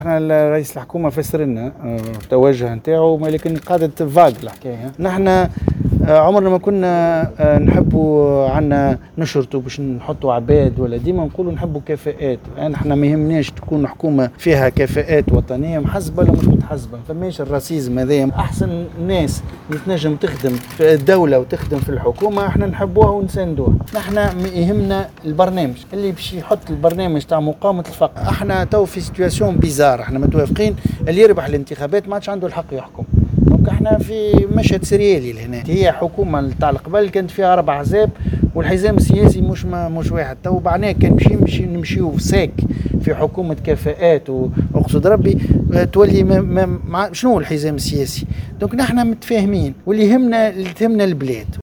احنا رئيس الحكومه فسر لنا التوجه نتاعو، ولكن قعدت فاق الحكايه. نحن عمرنا ما كنا نحبوا عنا نشرطوا باش نحطوا عباد، ولا ديما نقولوا نحبوا كفاءات. نحن ما يهمناش تكون حكومه فيها كفاءات وطنيه محسبه ولا مش متحسبه، فماش الراسيزم هذايا. احسن ناس اللي تنجم تخدم في الدوله وتخدم في الحكومه احنا نحبوها ونساندوها. نحن يهمنا البرنامج اللي باش يحط البرنامج تاع مقاومه الفقر. احنا تو في سيتواسيون بيزار، احنا متوافقين اللي يربح الانتخابات ما عادش عنده الحق يحكم. دونك احنا في مشهد سريالي لهنا. هي حكومه تاع القبل كانت فيها 4 احزاب والحزام السياسي مش واحد. تو بعدين كان نمشيو ساك في حكومه كفاءات واقصد ربي تولي شنو الحزام السياسي. دونك نحن متفاهمين واللي يهمنا البلاد.